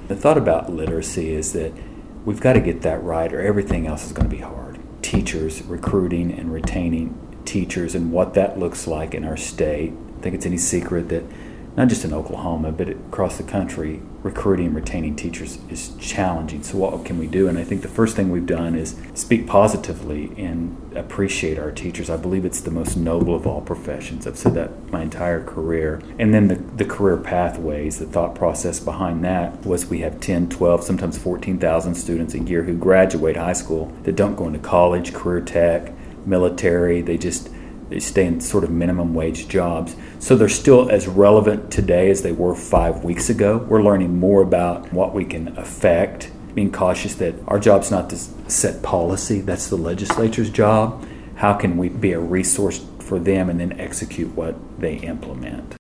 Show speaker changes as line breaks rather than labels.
The thought about literacy is that we've got to get that right or everything else is going to be hard. Teachers, recruiting and retaining teachers and what that looks like in our state. I think it's any secret that not just in Oklahoma, but across the country, recruiting and retaining teachers is challenging. So what can we do? And I think the first thing we've done is speak positively and appreciate our teachers. I believe it's the most noble of all professions. I've said that my entire career. And then the career pathways, the thought process behind that was we have 10, 12, sometimes 14,000 students a year who graduate high school that don't go into college, career tech, military. They stay in sort of minimum wage jobs. So they're still as relevant today as they were 5 weeks ago. We're learning more about what we can affect, being cautious that our job's not to set policy. That's the legislature's job. How can we be a resource for them and then execute what they implement?